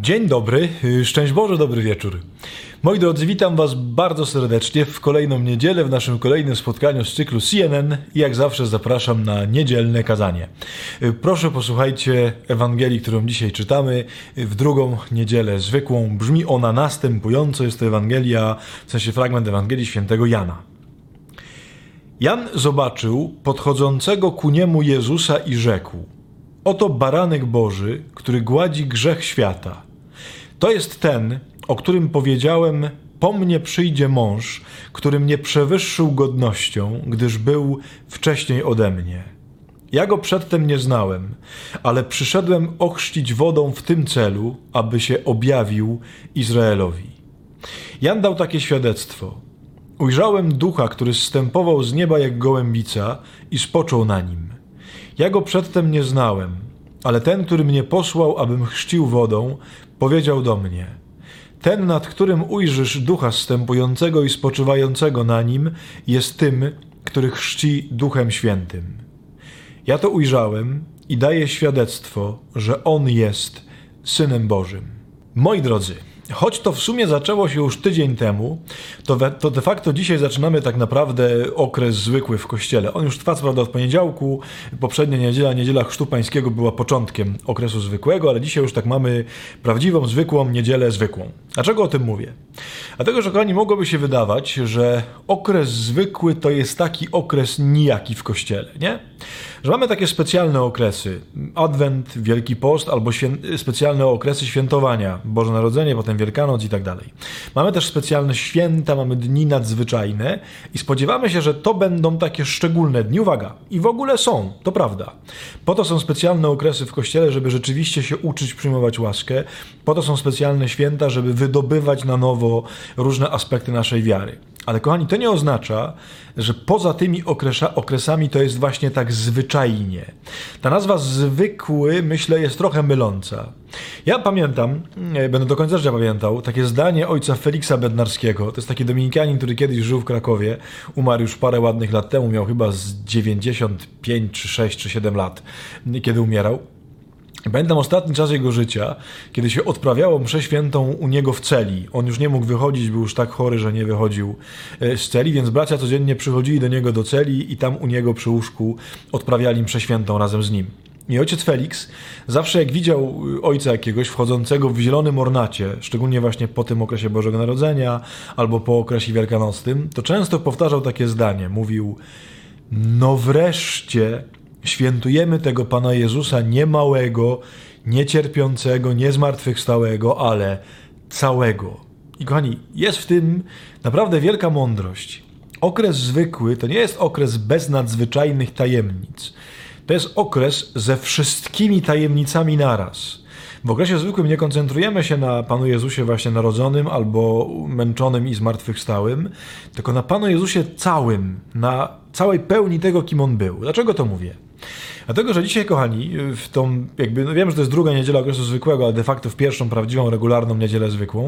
Dzień dobry, szczęść Boże, dobry wieczór. Moi drodzy, witam Was bardzo serdecznie w kolejną niedzielę, w naszym kolejnym spotkaniu z cyklu CNN i jak zawsze zapraszam na niedzielne kazanie. Proszę posłuchajcie Ewangelii, którą dzisiaj czytamy, w drugą niedzielę zwykłą. Brzmi ona następująco, jest to Ewangelia, w sensie fragment Ewangelii świętego Jana. Jan zobaczył podchodzącego ku niemu Jezusa i rzekł: Oto baranek Boży, który gładzi grzech świata. To jest ten, o którym powiedziałem: po mnie przyjdzie mąż, który mnie przewyższył godnością, gdyż był wcześniej ode mnie. Ja go przedtem nie znałem, ale przyszedłem ochrzcić wodą w tym celu, aby się objawił Izraelowi. Jan dał takie świadectwo: ujrzałem ducha, który zstępował z nieba jak gołębica i spoczął na nim. Ja go przedtem nie znałem, ale ten, który mnie posłał, abym chrzcił wodą, powiedział do mnie: ten, nad którym ujrzysz ducha zstępującego i spoczywającego na nim, jest tym, który chrzci Duchem Świętym. Ja to ujrzałem i daję świadectwo, że on jest Synem Bożym. Moi drodzy, choć to w sumie zaczęło się już tydzień temu, to de facto dzisiaj zaczynamy tak naprawdę okres zwykły w Kościele. On już trwa co prawda od poniedziałku, poprzednia niedziela Chrztu Pańskiego była początkiem okresu zwykłego, ale dzisiaj już tak mamy prawdziwą, zwykłą niedzielę zwykłą. Dlaczego o tym mówię? Dlatego, że kochani, mogłoby się wydawać, że okres zwykły to jest taki okres nijaki w Kościele, nie? Że mamy takie specjalne okresy, Adwent, Wielki Post albo specjalne okresy świętowania, Boże Narodzenie, potem Wielkanoc i tak dalej. Mamy też specjalne święta, mamy dni nadzwyczajne i spodziewamy się, że to będą takie szczególne dni. Uwaga, i w ogóle są, to prawda. Po to są specjalne okresy w Kościele, żeby rzeczywiście się uczyć przyjmować łaskę. Po to są specjalne święta, żeby wydobywać na nowo różne aspekty naszej wiary. Ale kochani, to nie oznacza, że poza tymi okresami to jest właśnie tak zwyczajnie. Ta nazwa zwykły, myślę, jest trochę myląca. Ja pamiętam, będę do końca życia pamiętał, takie zdanie ojca Feliksa Bednarskiego. To jest taki dominikanin, który kiedyś żył w Krakowie. Umarł już parę ładnych lat temu, miał chyba z 95, czy 6, czy 7 lat, kiedy umierał. Pamiętam ostatni czas jego życia, kiedy się odprawiało mszę świętą u niego w celi. On już nie mógł wychodzić, był już tak chory, że nie wychodził z celi, więc bracia codziennie przychodzili do niego do celi i tam u niego przy łóżku odprawiali mszę świętą razem z nim. I ojciec Feliks zawsze jak widział ojca jakiegoś wchodzącego w zielonym ornacie, szczególnie właśnie po tym okresie Bożego Narodzenia albo po okresie wielkanocnym, to często powtarzał takie zdanie. Mówił: no wreszcie świętujemy tego Pana Jezusa nie małego, nie cierpiącego, nie zmartwychwstałego, ale całego. I kochani, jest w tym naprawdę wielka mądrość. Okres zwykły to nie jest okres bez nadzwyczajnych tajemnic. To jest okres ze wszystkimi tajemnicami naraz. W okresie zwykłym nie koncentrujemy się na Panu Jezusie właśnie narodzonym albo męczonym i zmartwychwstałym, tylko na Panu Jezusie całym, na całej pełni tego, kim On był. Dlaczego to mówię? Dlatego, że dzisiaj, kochani, wiem, że to jest druga niedziela okresu zwykłego, ale de facto w pierwszą prawdziwą, regularną niedzielę zwykłą,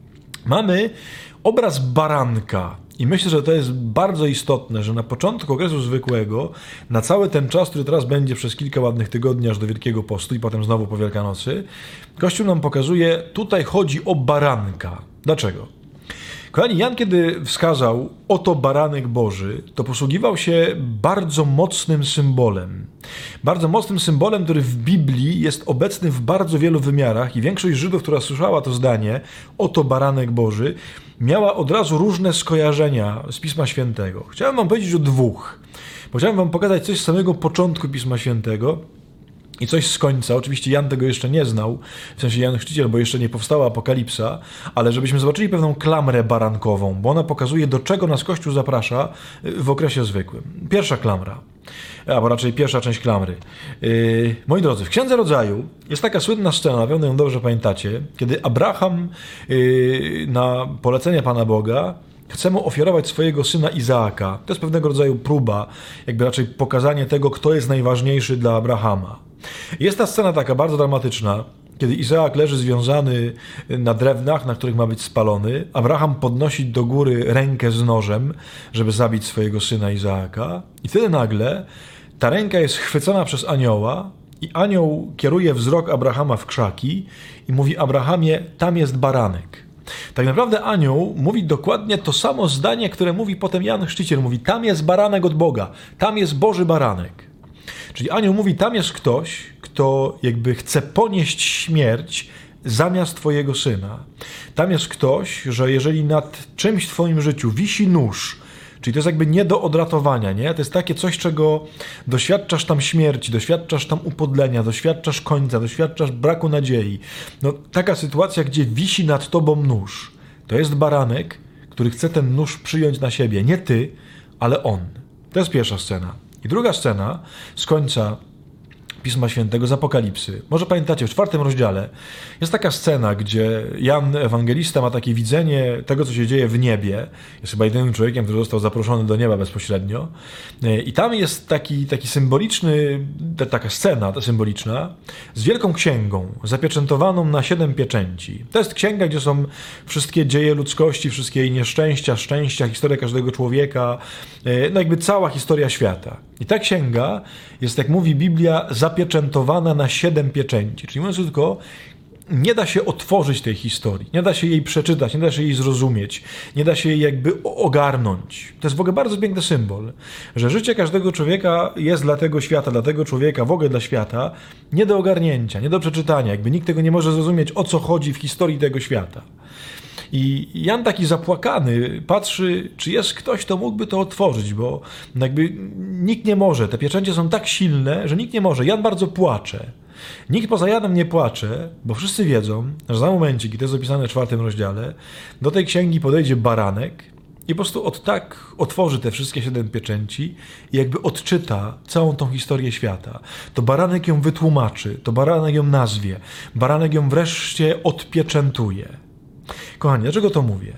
mamy obraz baranka. I myślę, że to jest bardzo istotne, że na początku okresu zwykłego, na cały ten czas, który teraz będzie przez kilka ładnych tygodni aż do Wielkiego Postu i potem znowu po Wielkanocy, Kościół nam pokazuje, tutaj chodzi o baranka. Dlaczego? Kochani, Jan, kiedy wskazał oto baranek Boży, to posługiwał się bardzo mocnym symbolem. Bardzo mocnym symbolem, który w Biblii jest obecny w bardzo wielu wymiarach i większość Żydów, która słyszała to zdanie, oto baranek Boży, miała od razu różne skojarzenia z Pisma Świętego. Chciałem wam powiedzieć o dwóch, bo chciałem wam pokazać coś z samego początku Pisma Świętego i coś z końca. Oczywiście Jan tego jeszcze nie znał, w sensie Jan Chrzciciel, bo jeszcze nie powstała Apokalipsa, ale żebyśmy zobaczyli pewną klamrę barankową, bo ona pokazuje, do czego nas Kościół zaprasza w okresie zwykłym. Pierwsza klamra, albo raczej pierwsza część klamry. Moi drodzy, w Księdze Rodzaju jest taka słynna scena, na pewno ją dobrze pamiętacie, kiedy Abraham na polecenie Pana Boga chce mu ofiarować swojego syna Izaaka. To jest pewnego rodzaju próba, jakby raczej pokazanie tego, kto jest najważniejszy dla Abrahama. Jest ta scena taka bardzo dramatyczna, kiedy Izaak leży związany na drewnach, na których ma być spalony. Abraham podnosi do góry rękę z nożem, żeby zabić swojego syna Izaaka. I wtedy nagle ta ręka jest chwycona przez anioła I anioł kieruje wzrok Abrahama w krzaki i mówi: Abrahamie, tam jest baranek. Tak naprawdę anioł mówi dokładnie to samo zdanie, które mówi potem Jan Chrzciciel. Mówi: tam jest baranek od Boga, tam jest Boży baranek. Czyli anioł mówi: tam jest ktoś, kto jakby chce ponieść śmierć zamiast twojego syna. Tam jest ktoś, że jeżeli nad czymś w twoim życiu wisi nóż, czyli to jest jakby nie do odratowania, nie? To jest takie coś, czego doświadczasz tam śmierci, doświadczasz tam upodlenia, doświadczasz końca, doświadczasz braku nadziei. No, taka sytuacja, gdzie wisi nad tobą nóż, to jest baranek, który chce ten nóż przyjąć na siebie. Nie ty, ale on. To jest pierwsza scena. I druga scena z końca Pisma Świętego, z Apokalipsy. Może pamiętacie, w 4 rozdziale jest taka scena, gdzie Jan Ewangelista ma takie widzenie tego, co się dzieje w niebie. Jest chyba jedynym człowiekiem, który został zaproszony do nieba bezpośrednio. I tam jest taki symboliczny, taka scena symboliczna z wielką księgą, zapieczętowaną na 7 pieczęci. To jest księga, gdzie są wszystkie dzieje ludzkości, wszystkie jej nieszczęścia, szczęścia, historia każdego człowieka, no jakby cała historia świata. I ta księga jest, jak mówi Biblia, zapieczętowana na 7 pieczęci. Czyli mówiąc tylko, nie da się otworzyć tej historii, nie da się jej przeczytać, nie da się jej zrozumieć, nie da się jej jakby ogarnąć. To jest w ogóle bardzo piękny symbol, że życie każdego człowieka jest dla tego świata, dla tego człowieka, w ogóle dla świata, nie do ogarnięcia, nie do przeczytania. Jakby nikt tego nie może zrozumieć, o co chodzi w historii tego świata. I Jan taki zapłakany patrzy, czy jest ktoś, kto mógłby to otworzyć, bo jakby nikt nie może. Te pieczęcie są tak silne, że nikt nie może. Jan bardzo płacze. Nikt poza Janem nie płacze, bo wszyscy wiedzą, że za momencik, i to jest opisane w 4 rozdziale, do tej księgi podejdzie baranek i po prostu tak otworzy te wszystkie 7 pieczęci i jakby odczyta całą tą historię świata. To baranek ją wytłumaczy, to baranek ją nazwie, baranek ją wreszcie odpieczętuje. Kochani, dlaczego to mówię?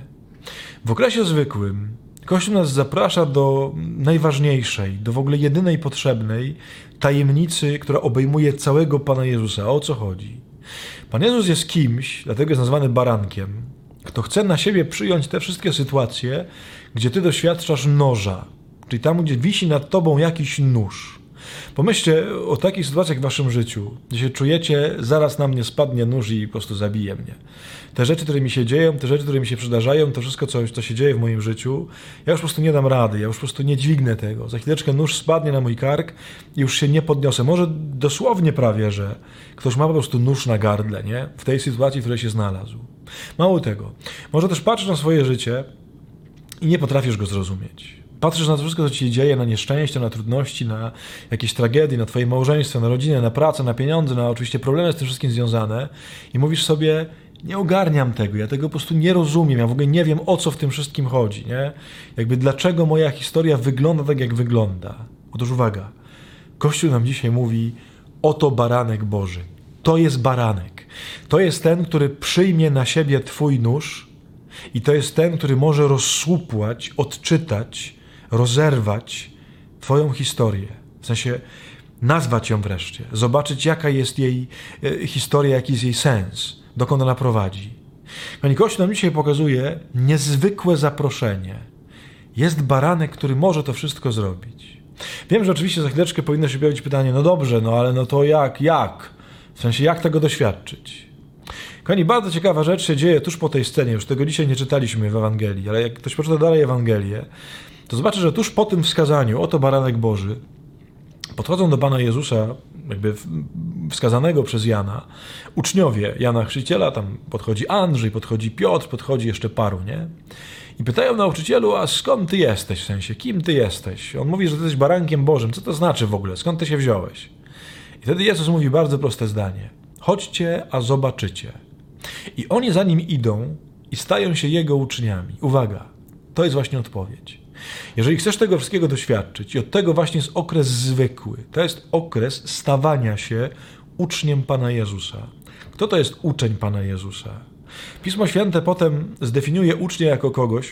W okresie zwykłym Kościół nas zaprasza do najważniejszej, do w ogóle jedynej potrzebnej tajemnicy, która obejmuje całego Pana Jezusa. O co chodzi? Pan Jezus jest kimś, dlatego jest nazwany barankiem, kto chce na siebie przyjąć te wszystkie sytuacje, gdzie ty doświadczasz noża, czyli tam, gdzie wisi nad tobą jakiś nóż. Pomyślcie o takich sytuacjach w waszym życiu, gdzie się czujecie, zaraz na mnie spadnie nóż i po prostu zabije mnie. Te rzeczy, które mi się dzieją, te rzeczy, które mi się przydarzają, to wszystko, co się dzieje w moim życiu, ja już po prostu nie dam rady, ja już po prostu nie dźwignę tego. Za chwileczkę nóż spadnie na mój kark i już się nie podniosę. Może dosłownie prawie, że ktoś ma po prostu nóż na gardle, nie? W tej sytuacji, w której się znalazł. Mało tego. Może też patrzysz na swoje życie i nie potrafisz go zrozumieć. Patrzysz na to wszystko, co ci się dzieje, na nieszczęście, na trudności, na jakieś tragedie, na twoje małżeństwo, na rodzinę, na pracę, na pieniądze, na oczywiście problemy z tym wszystkim związane i mówisz sobie: nie ogarniam tego, ja tego po prostu nie rozumiem, ja w ogóle nie wiem, o co w tym wszystkim chodzi, nie? Jakby dlaczego moja historia wygląda tak, jak wygląda. Otóż uwaga, Kościół nam dzisiaj mówi: oto baranek Boży. To jest baranek. To jest ten, który przyjmie na siebie twój nóż i to jest ten, który może rozsłupłać, odczytać, rozerwać twoją historię. W sensie nazwać ją wreszcie, zobaczyć, jaka jest jej historia, jaki jest jej sens, dokąd ona prowadzi. Pani Kościół nam dzisiaj pokazuje niezwykłe zaproszenie. Jest baranek, który może to wszystko zrobić. Wiem, że oczywiście za chwileczkę powinno się pojawić pytanie: no dobrze, no ale no to jak? W sensie, jak tego doświadczyć? Kochani, bardzo ciekawa rzecz się dzieje tuż po tej scenie. Już tego dzisiaj nie czytaliśmy w Ewangelii, ale jak ktoś poczyta dalej Ewangelię, to zobaczy, że tuż po tym wskazaniu, oto baranek Boży, podchodzą do Pana Jezusa, jakby wskazanego przez Jana, uczniowie Jana Chrzciciela, tam podchodzi Andrzej, podchodzi Piotr, podchodzi jeszcze paru, nie? I pytają: nauczycielu, a skąd ty jesteś? W sensie, kim ty jesteś? On mówi, że ty jesteś barankiem Bożym. Co to znaczy w ogóle? Skąd ty się wziąłeś? I wtedy Jezus mówi bardzo proste zdanie: chodźcie, a zobaczycie. I oni za nim idą i stają się jego uczniami. Uwaga, to jest właśnie odpowiedź. Jeżeli chcesz tego wszystkiego doświadczyć, i od tego właśnie jest okres zwykły, to jest okres stawania się uczniem Pana Jezusa. Kto to jest uczeń Pana Jezusa? Pismo Święte potem zdefiniuje ucznia jako kogoś,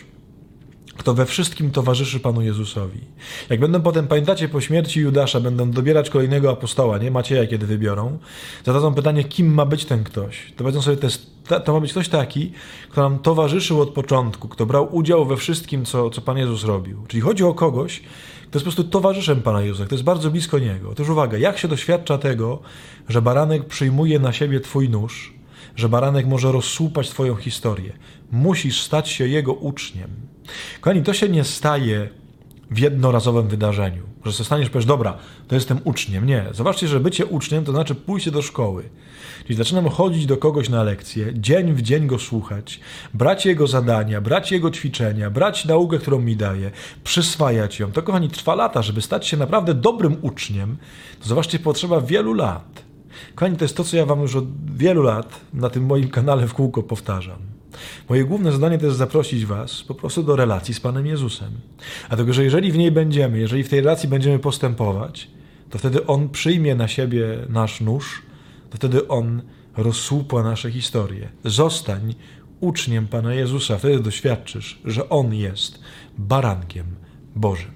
kto we wszystkim towarzyszy Panu Jezusowi. Jak będą potem, pamiętacie, po śmierci Judasza, będą dobierać kolejnego apostoła, nie? Macieja, kiedy wybiorą, zadadzą pytanie, kim ma być ten ktoś. To powiedzą sobie, to ma być ktoś taki, kto nam towarzyszył od początku, kto brał udział we wszystkim, co Pan Jezus robił. Czyli chodzi o kogoś, jest po prostu towarzyszem Pana Jezusa, to jest bardzo blisko Niego. Otóż uwaga, jak się doświadcza tego, że baranek przyjmuje na siebie Twój nóż, że baranek może rozsłupać Twoją historię. Musisz stać się Jego uczniem. Kochani, to się nie staje w jednorazowym wydarzeniu, że zostaniesz, powiesz, dobra, to jestem uczniem. Nie. Zobaczcie, że bycie uczniem to znaczy pójście do szkoły. Czyli zaczynamy chodzić do kogoś na lekcje, dzień w dzień go słuchać, brać jego zadania, brać jego ćwiczenia, brać naukę, którą mi daje, przyswajać ją. To, kochani, trwa lata. Żeby stać się naprawdę dobrym uczniem, to zobaczcie, potrzeba wielu lat. Kochani, to jest to, co ja wam już od wielu lat na tym moim kanale w kółko powtarzam. Moje główne zadanie to jest zaprosić was po prostu do relacji z Panem Jezusem. Dlatego, że jeżeli w niej będziemy, jeżeli w tej relacji będziemy postępować, to wtedy On przyjmie na siebie nasz nóż, to wtedy On rozsłupła nasze historie. Zostań uczniem Pana Jezusa, wtedy doświadczysz, że On jest barankiem Bożym.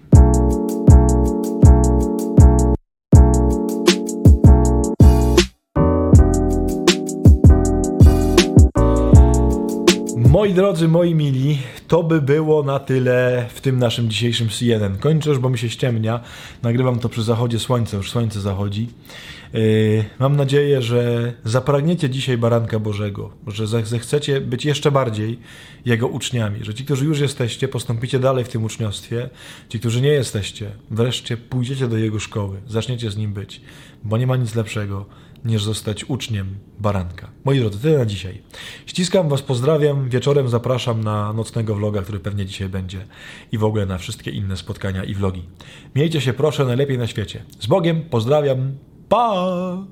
Moi drodzy, moi mili, to by było na tyle w tym naszym dzisiejszym CNN. Kończę już, bo mi się ściemnia. Nagrywam to przy zachodzie słońca, już słońce zachodzi. Mam nadzieję, że zapragniecie dzisiaj Baranka Bożego, że zechcecie być jeszcze bardziej Jego uczniami, że ci, którzy już jesteście, postąpicie dalej w tym uczniostwie, ci, którzy nie jesteście, wreszcie pójdziecie do Jego szkoły, zaczniecie z Nim być, bo nie ma nic lepszego niż zostać uczniem Baranka. Moi drodzy, tyle na dzisiaj. Ściskam was, pozdrawiam. Wieczorem zapraszam na nocnego vloga, który pewnie dzisiaj będzie i w ogóle na wszystkie inne spotkania i vlogi. Miejcie się proszę najlepiej na świecie. Z Bogiem, pozdrawiam. Pa!